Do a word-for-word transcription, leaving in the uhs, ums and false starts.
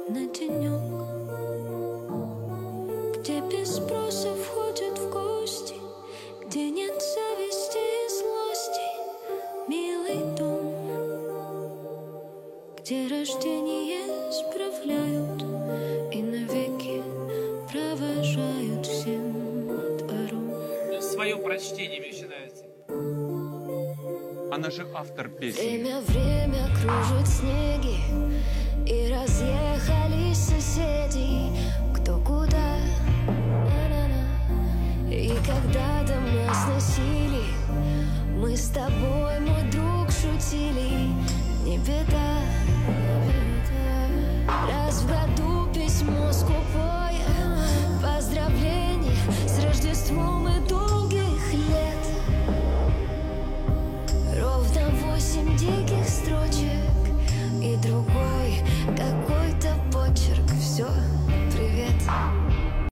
на денек, где без спроса входят в гости, где нет зависти и злости, милый дом, где рождение справляют и навеки провожают всем двором. Свое прочтение мне еще нравится. Она же автор песни. Время, время кружит снеги, и разъехались соседи кто куда. На-на-на. И когда дома сносили, мы с тобой, мой друг, шутили. Не беда.